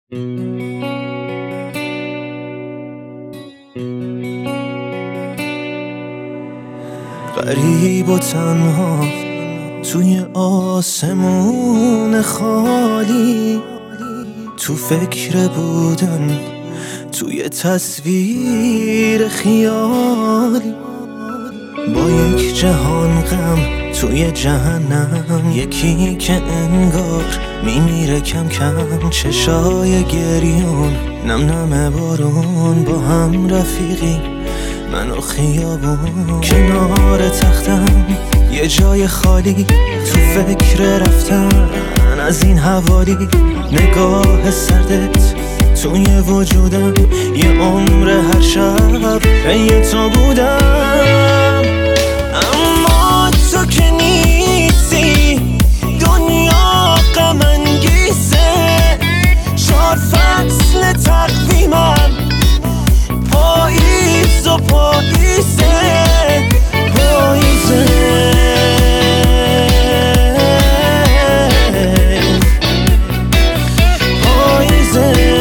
غریب و تنها توی آسمون خالی، تو فکر بودن توی تصویر خیالی، با یک جهان غم توی جهنم، یکی که انگار میمیره کم کم، چشای گریون نم نم بارون، با هم رفیقی من و خیابون، کنار تختم یه جای خالی، تو فکر رفتن از این حوالی، نگاه سردت توی وجودم، یه عمر هر شب پی تو بودم، اما تو که نیستی دنیا غم انگیزه، 4 فصل تقویمم پاییز و پاییزه، پاییزه، پاییزه.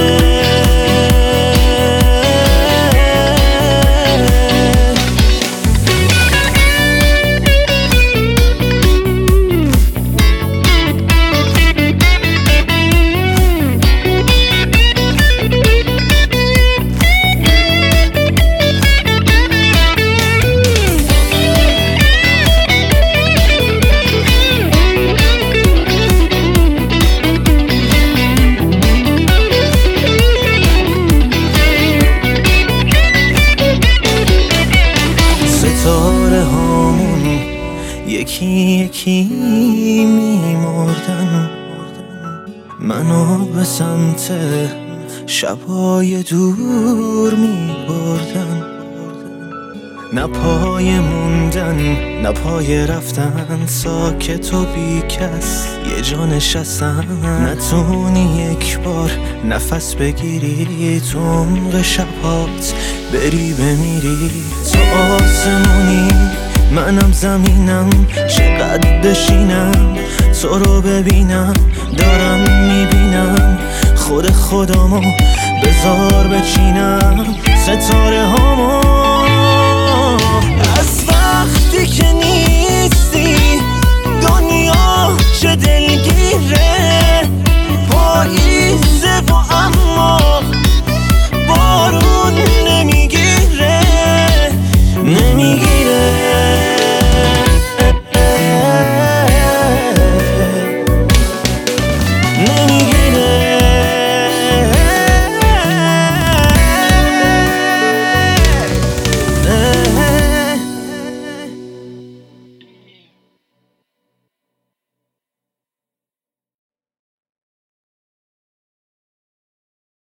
ستاره هامون یکی یکی میمردن، منو به سمت شبای دور میبردن، نه پای موندن نه پای رفتن، ساکت و بی کس یه جا نشستن، نتونی یک بار نفس بگیری، تو عمق شبات بری بمیری، تو آسمونی منم زمینم، چقدر بشینم تو رو ببینم، دارم میبینم خود خودمو بذار بچینم، ستاره هامو